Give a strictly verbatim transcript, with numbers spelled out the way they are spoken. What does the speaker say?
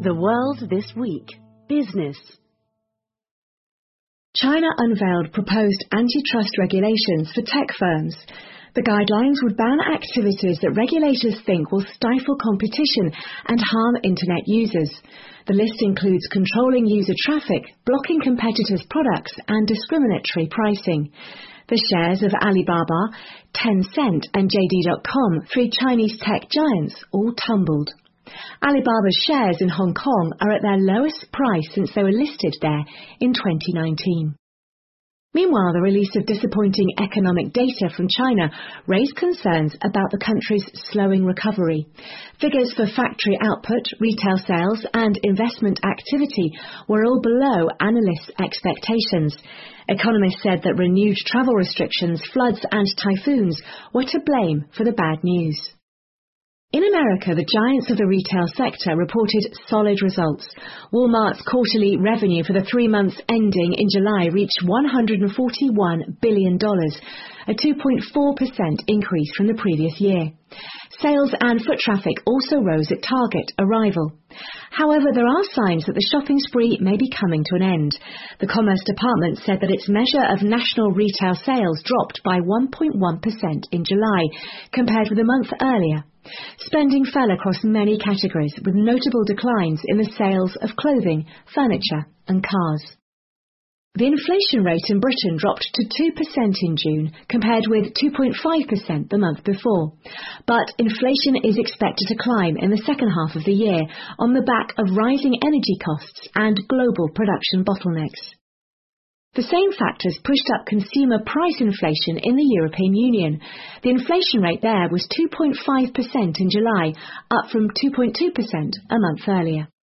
The World This Week. Business. China unveiled proposed antitrust regulations for tech firms. The guidelines would ban activities that regulators think will stifle competition and harm Internet users. The list includes controlling user traffic, blocking competitors' products, and discriminatory pricing. The shares of Alibaba, Tencent, and J D dot com, three Chinese tech giants, all tumbled. Alibaba's shares in Hong Kong are at their lowest price since they were listed there in twenty nineteen. Meanwhile, the release of disappointing economic data from China raised concerns about the country's slowing recovery. Figures for factory output, retail sales, and investment activity were all below analysts' expectations. Economists said that renewed travel restrictions, floods, and typhoons were to blame for the bad news. In America, the giants of the retail sector reported solid results. Walmart's quarterly revenue for the three months ending in July reached one hundred forty-one billion dollars, a two point four percent increase from the previous year. Sales and foot traffic also rose at Target, a rival. However, there are signs that the shopping spree may be coming to an end. The Commerce Department said that its measure of national retail sales dropped by one point one percent in July, compared with a month earlier. Spending fell across many categories, with notable declines in the sales of clothing, furniture, and cars. The inflation rate in Britain dropped to two percent in June, compared with two point five percent the month before. But inflation is expected to climb in the second half of the year on the back of rising energy costs and global production bottlenecks. The same factors pushed up consumer price inflation in the European Union. The inflation rate there was two point five percent in July, up from two point two percent a month earlier.